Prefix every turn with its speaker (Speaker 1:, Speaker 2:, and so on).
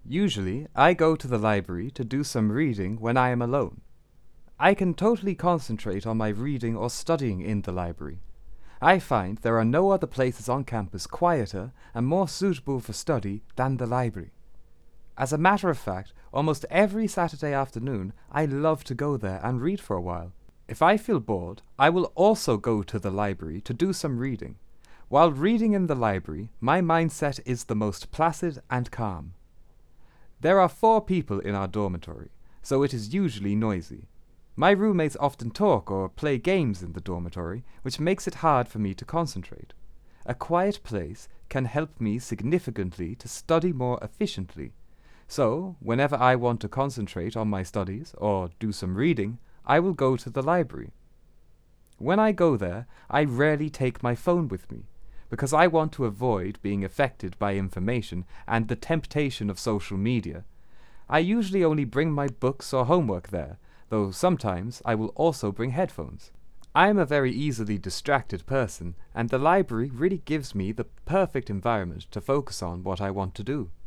Speaker 1: Usually, I go to the library to do some reading when I am alone. I can totally concentrate on my reading or studying in the library. I find there are no other places on campus quieter and more suitable for study than the library. As a matter of fact, almost every Saturday afternoon I love to go there and read for a while. If I feel bored, I will also go to the library to do some reading. While reading in the library, my mindset is the most placid and calm. There are 4 people in our dormitory, so it is usually noisy. My roommates often talk or play games in the dormitory, which makes it hard for me to concentrate. A quiet place can help me significantly to study more efficiently. So, whenever I want to concentrate on my studies or do some reading, I will go to the library. When I go there, I rarely take my phone with me, because I want to avoid being affected by information and the temptation of social media. I usually only bring my books or homework there, though sometimes I will also bring headphones. I am a very easily distracted person, and the library really gives me the perfect environment to focus on what I want to do.